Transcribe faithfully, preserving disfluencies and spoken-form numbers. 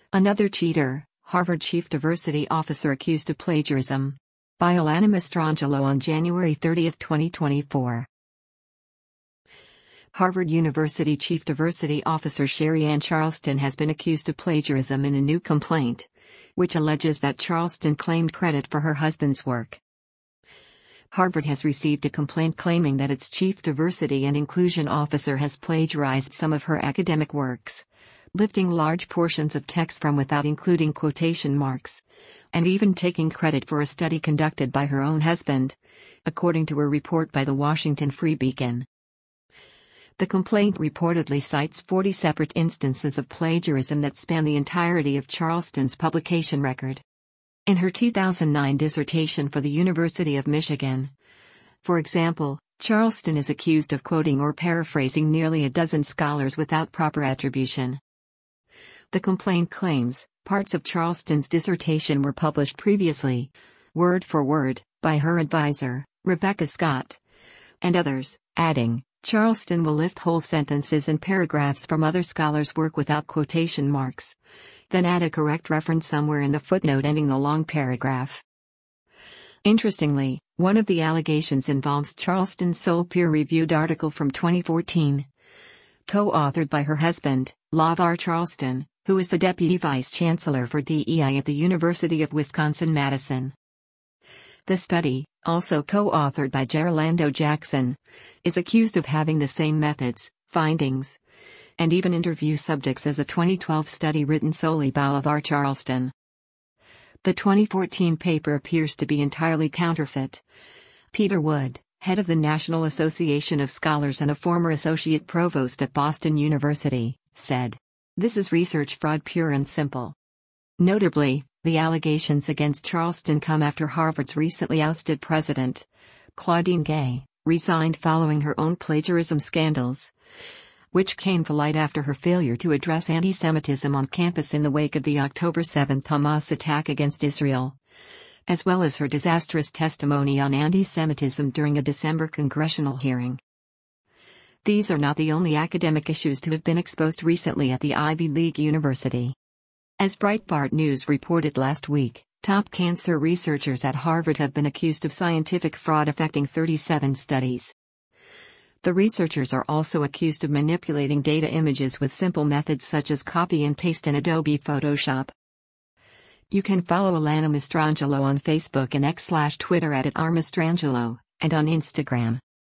Another cheater, Harvard Chief Diversity Officer accused of plagiarism. By Alana Mastrangelo on January thirtieth, twenty twenty-four. Harvard University Chief Diversity Officer Sherry Ann Charleston has been accused of plagiarism in a new complaint, which alleges that Charleston claimed credit for her husband's work. Harvard has received a complaint claiming that its Chief Diversity and Inclusion Officer has plagiarized some of her academic works, lifting large portions of text from without including quotation marks, and even taking credit for a study conducted by her own husband, according to a report by the Washington Free Beacon. The complaint reportedly cites forty separate instances of plagiarism that span the entirety of Charleston's publication record. In her two thousand nine dissertation for the University of Michigan, for example, Charleston is accused of quoting or paraphrasing nearly a dozen scholars without proper attribution. The complaint claims parts of Charleston's dissertation were published previously, word for word, by her advisor, Rebecca Scott, and others, adding, Charleston will lift whole sentences and paragraphs from other scholars' work without quotation marks, then add a correct reference somewhere in the footnote ending the long paragraph. Interestingly, one of the allegations involves Charleston's sole peer-reviewed article from twenty fourteen, co-authored by her husband, LaVar Charleston, who is the Deputy Vice Chancellor for D E I at the University of Wisconsin-Madison. The study, also co-authored by Gerlando Jackson, is accused of having the same methods, findings, and even interview subjects as a twenty twelve study written solely by LaVar Charleston. The twenty fourteen paper appears to be entirely counterfeit. Peter Wood, head of the National Association of Scholars and a former associate provost at Boston University, said, "This is research fraud pure and simple." Notably, the allegations against Charleston come after Harvard's recently ousted president, Claudine Gay, resigned following her own plagiarism scandals, which came to light after her failure to address anti-Semitism on campus in the wake of the October seventh Hamas attack against Israel, as well as her disastrous testimony on anti-Semitism during a December congressional hearing. These are not the only academic issues to have been exposed recently at the Ivy League university. As Breitbart News reported last week, top cancer researchers at Harvard have been accused of scientific fraud affecting thirty-seven studies. The researchers are also accused of manipulating data images with simple methods such as copy and paste in Adobe Photoshop. You can follow Alana Mastrangelo on Facebook and X slash Twitter at, at rmastrangelo, and on Instagram.